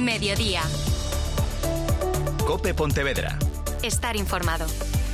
Mediodía. COPE Pontevedra. Estar informado.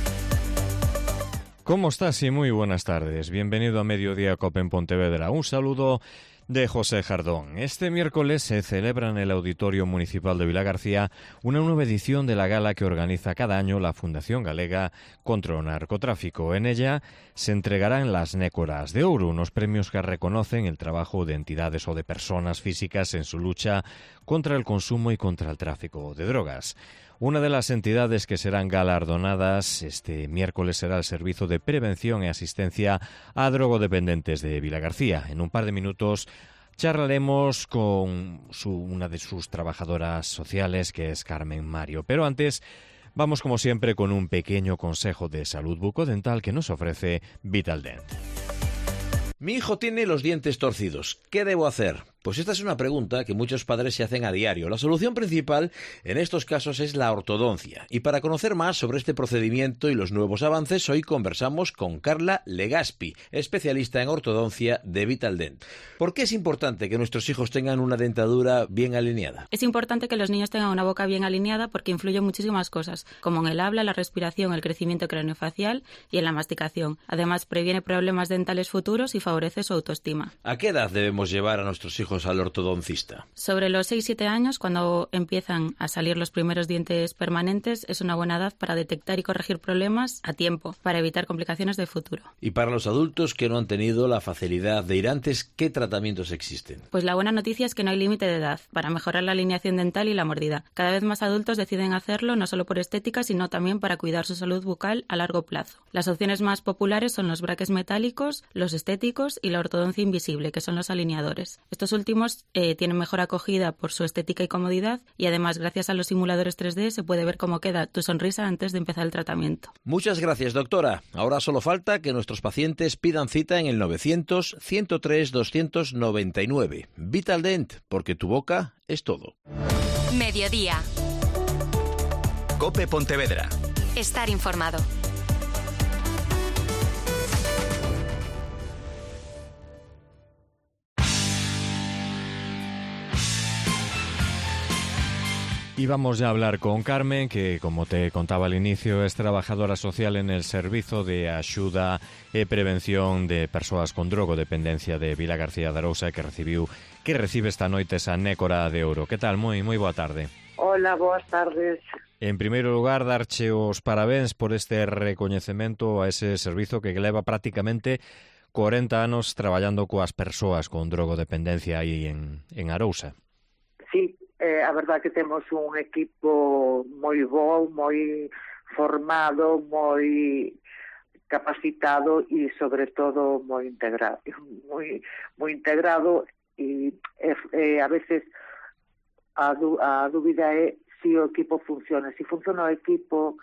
¿Cómo estás? Y muy buenas tardes. Bienvenido a Mediodía COPE en Pontevedra. Un saludo de José Jardón. Este miércoles se celebra en el Auditorio Municipal de Vilagarcía una nueva edición de la gala que organiza cada año la Fundación Galega contra o Narcotráfico. En ella se entregarán las Nécoras de Ouro, unos premios que reconocen el trabajo de entidades o de personas físicas en su lucha contra el consumo y contra el tráfico de drogas. Una de las entidades que serán galardonadas este miércoles será el Servicio de Prevención y Asistencia a Drogodependentes de Vilagarcía. En un par de minutos charlaremos con una de sus trabajadoras sociales, que es Carmen Mario. Pero antes, vamos como siempre con un pequeño consejo de salud bucodental que nos ofrece Vitaldent. Mi hijo tiene los dientes torcidos. ¿Qué debo hacer? Pues esta es una pregunta que muchos padres se hacen a diario. La solución principal en estos casos es la ortodoncia. Y para conocer más sobre este procedimiento y los nuevos avances, hoy conversamos con Carla Legaspi, especialista en ortodoncia de Vitaldent. ¿Por qué es importante que nuestros hijos tengan una dentadura bien alineada? Es importante que los niños tengan una boca bien alineada porque influye en muchísimas cosas, como en el habla, la respiración, el crecimiento craneofacial y en la masticación. Además, previene problemas dentales futuros y favorece su autoestima. ¿A qué edad debemos llevar a nuestros hijos al ortodoncista? Sobre los 6-7 años, cuando empiezan a salir los primeros dientes permanentes, es una buena edad para detectar y corregir problemas a tiempo, para evitar complicaciones de futuro. Y para los adultos que no han tenido la facilidad de ir antes, ¿qué tratamientos existen? Pues la buena noticia es que no hay límite de edad para mejorar la alineación dental y la mordida. Cada vez más adultos deciden hacerlo no solo por estética, sino también para cuidar su salud bucal a largo plazo. Las opciones más populares son los braques metálicos, los estéticos y la ortodoncia invisible, que son los alineadores. Estos últimos tienen mejor acogida por su estética y comodidad, y además, gracias a los simuladores 3D, se puede ver cómo queda tu sonrisa antes de empezar el tratamiento. Muchas gracias, doctora. Ahora solo falta que nuestros pacientes pidan cita en el 900-103-299. Vitaldent, porque tu boca es todo. Mediodía. COPE Pontevedra. Estar informado. Y vamos ya a hablar con Carmen, que, como te contaba al inicio, es trabajadora social en el Servizo de Axuda e Prevención de Persoas con Drogodependencia de Vilagarcía de Arousa, que recibe esta noite esa Nécora de Ouro. Que tal? Moi boa tarde. Hola, boas tardes. En primeiro lugar, darche os parabéns por este recoñecemento a ese servizo que leva prácticamente 40 anos traballando coas persoas con drogodependencia aí en Arousa. Sí, a verdade que temos un equipo moi bo, moi formado, moi capacitado e, sobre todo, moi integrado e a veces a dúbida é se o equipo funciona. Se funciona o equipo,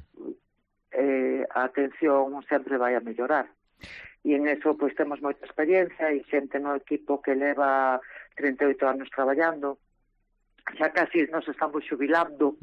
a atención sempre vai a mellorar. E en eso pois temos moita experiencia e xente no equipo que leva 38 anos traballando. Xa casi nos estamos xubilando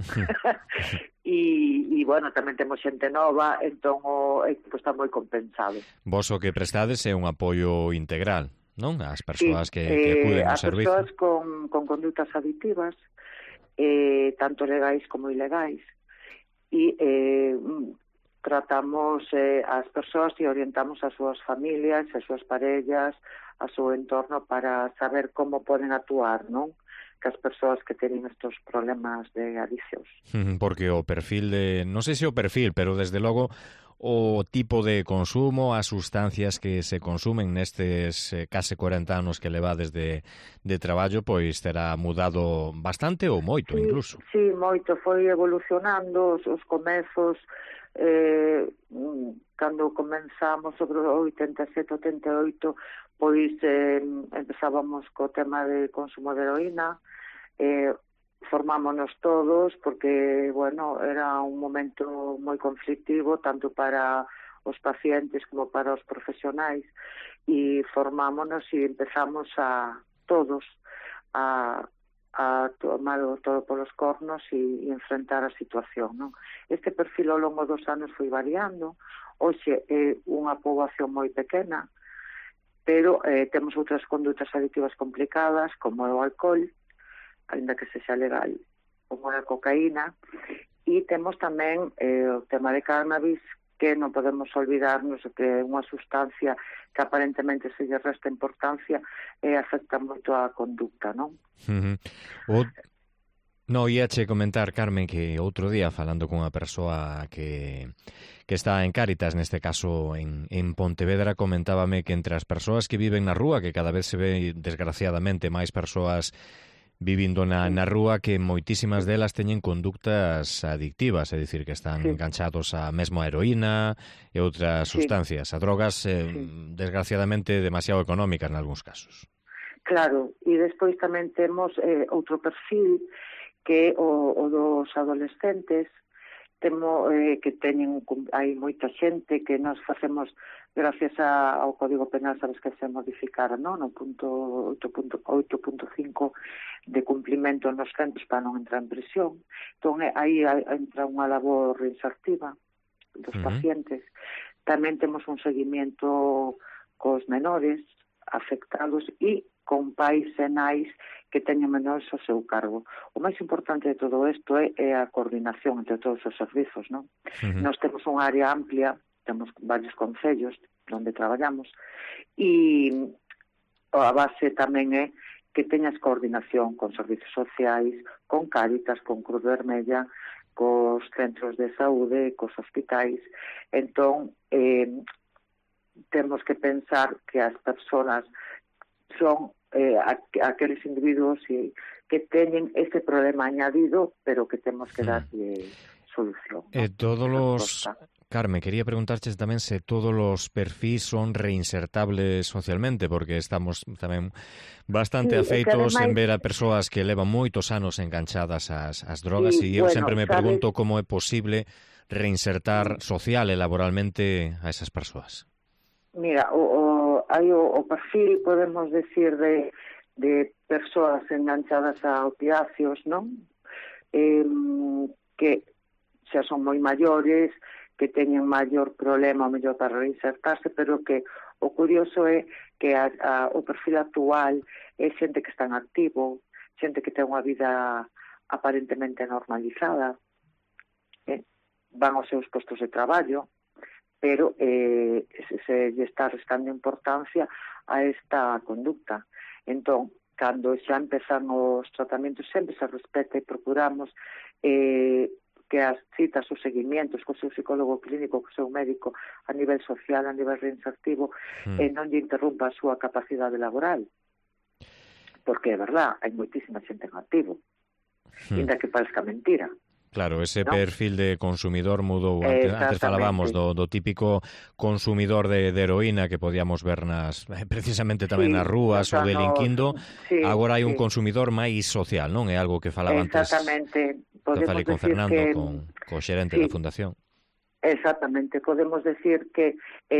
e bueno, tamén temos xente nova, entón o equipo está moi compensado. Vos o que prestades é un apoio integral, non? As persoas que acuden ao servizo. As persoas con condutas aditivas, tanto legais como ilegais, e tratamos as persoas e orientamos as súas familias, as súas parellas, a seu entorno para saber como poden actuar, non? Que as persoas que teñen estos problemas de adiccións. Porque o perfil non sei se o perfil, pero desde logo o tipo de consumo, as sustancias que se consumen nestes case 40 anos que levades de traballo, pois terá mudado bastante ou moito, incluso. Sí, moito, foi evolucionando os comezos. Cando comenzamos sobre o 87-88, pois empezábamos co tema de consumo de heroína, formámonos todos porque, bueno, era un momento moi conflictivo tanto para os pacientes como para os profesionais, e formámonos e empezamos a todos a tomar todo polos cornos e enfrentar a situación, non? Este perfil ao longo dos anos foi variando. Hoxe é unha poboación moi pequena, pero temos outras condutas aditivas complicadas, como o alcohol, ainda que sexa legal, como a cocaína, e temos tamén o tema de cannabis, que non podemos olvidarnos que é unha sustancia que aparentemente se lle resta importancia e afecta moito a conducta, non? No, íache comentar, Carmen, que outro día falando con unha persoa que está en Cáritas, neste caso en Pontevedra, comentábame que entre as persoas que viven na rúa, que cada vez se ve desgraciadamente máis persoas vivindo na rúa, que moitísimas delas teñen conductas adictivas, é dicir, que están enganchados a mesmo a heroína e outras sustancias, a drogas desgraciadamente demasiado económicas nalgúns casos. Claro, e despois tamén temos outro perfil que o dos adolescentes, temo que teñen, hai moita xente que nos facemos gracias ao Código Penal, sabes que se modificara, non? No punto 8.5 de cumplimento nos centros para non entrar en prisión. Entón, aí entra unha labor reinsertiva dos pacientes. Tamén temos un seguimiento cos menores afectados e con pais e nais que teñen menores ao seu cargo. O máis importante de todo isto é a coordinación entre todos os servizos, non? Nós temos unha área amplia, temos varios concellos onde traballamos, e a base tamén é que teñas coordinación con servizos sociais, con Cáritas, con Cruz Vermella, cos centros de saúde, cos hospitais. Entón, temos que pensar que as persoas son aqueles individuos que teñen ese problema añadido, pero que temos que darle solución. Carmen, quería preguntarches tamén se todos os perfis son reinsertables socialmente, porque estamos tamén bastante afeitos en ver a persoas que levan moitos anos enganchadas ás drogas, e eu sempre me pregunto como é posible reinsertar social e laboralmente a esas persoas. Mira, hai o perfil, podemos decir, de persoas enganchadas a opiáceos, non? Que xa son moi maiores, que teñen maior problema o mellor para reinsertarse, pero que o curioso é que o perfil actual é xente que está en activo, xente que ten unha vida aparentemente normalizada, van aos seus postos de traballo, pero se lle está restando importancia a esta conducta. Entón, cando xa empezan os tratamentos, sempre se respeta e procuramos que as citas, os seguimientos co seu psicólogo clínico, co seu médico a nivel social, a nivel reinsertivo, non lle interrumpa a súa capacidade laboral. Porque, é verdad, hai moitísima xente en activo, ainda que parezca mentira. Claro, ese perfil de consumidor mudou. Antes falábamos do típico consumidor de heroína que podíamos ver precisamente tamén nas rúas ou delinquindo. Agora hai un consumidor máis social, non? É algo que falaba antes. Exactamente. Que falei con Fernando, co xerente da Fundación. Exactamente. Podemos decir que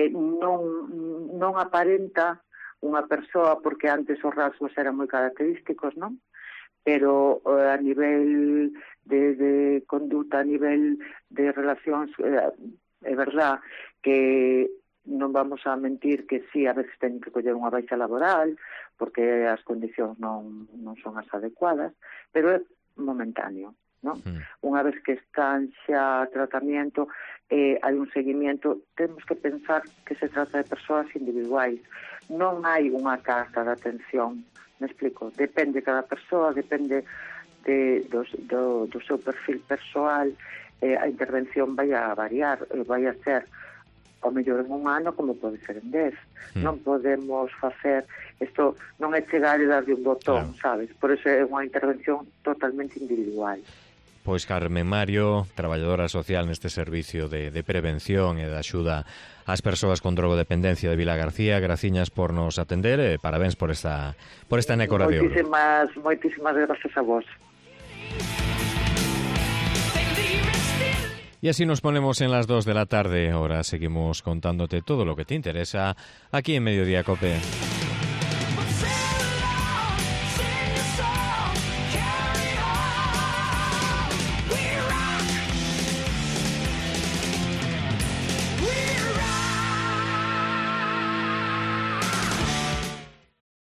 non aparenta unha persoa, porque antes os rasgos eran moi característicos, non? Pero a nivel de conduta, a nivel de relacións, é verdad que non vamos a mentir que sí, a veces teñen que coller unha baixa laboral porque as condicións non son as adecuadas, pero é momentáneo, non? Unha vez que están xa a tratamento, hai un seguimiento, temos que pensar que se trata de persoas individuais, non hai unha carta de atención. Me explico, depende de cada persoa, depende do seu perfil persoal, a intervención vai a variar, vai a ser ao mellor en un ano como pode ser en 10. Non podemos facer isto, non é chegar e darlle un botón, sabes? Por iso é unha intervención totalmente individual. Pois Carmen Mario, traballadora social neste servicio de prevención e de axuda ás persoas con drogodependencia de Vilagarcía, graciñas por nos atender e parabéns por esta nécora de ouro. Moitísimas gracias a vos. Y así nos ponemos en las 2 de la tarde. Ahora seguimos contándote todo lo que te interesa aquí en Mediodía COPE.